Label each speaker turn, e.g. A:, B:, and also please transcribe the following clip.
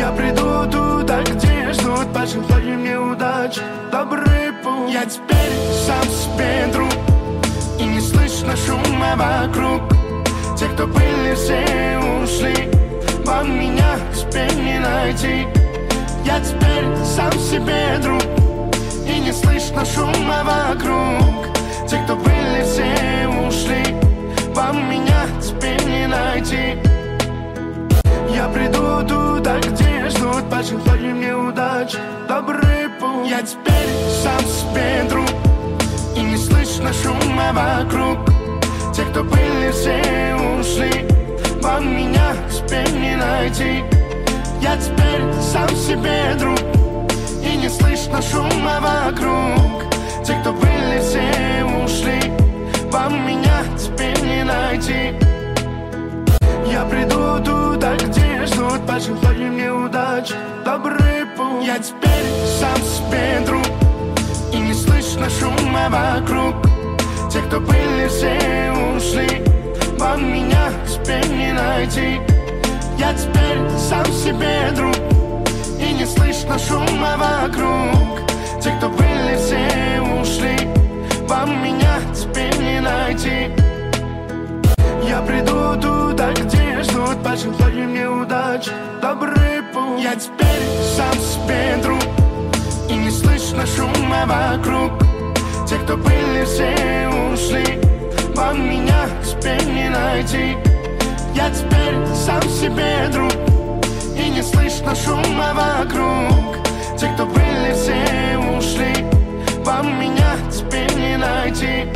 A: Я приду туда, где ждут, пожелай мне удачи, добрый путь. Я теперь сам себе друг, и не слышно шума вокруг. Те, кто были, все ушли, вам меня теперь не найти. Я теперь сам себе друг, и не слышно шума вокруг. Те, кто были, все ушли, вам меня теперь не найти. Я приду туда, где ждут, пожелай мне удачи, добрый путь. Я теперь сам себе друг, и не слышно шума вокруг. Те, кто были, все ушли, вам меня теперь не найти. Я теперь сам себе друг, и не слышно шума вокруг. Те, кто были, все ушли, вам меня теперь не найти. Я приду туда, где ждут, пожелай мне удачи, добрый путь. Я теперь сам себе друг, и не слышно шума вокруг. Те, кто были, все ушли, вам меня теперь не найти. Я теперь сам себе друг, и не слышно шума вокруг. Те, кто были, все ушли, вам меня теперь не найти. Я приду туда, где ждут, пожелай мне удачи, добрый путь. Я теперь сам себе друг, и не слышно шума вокруг. Те, кто были, все ушли, вам меня теперь не найти. Я теперь сам себе друг, и не слышно шума вокруг. Те, кто были, все ушли, вам меня теперь не найти.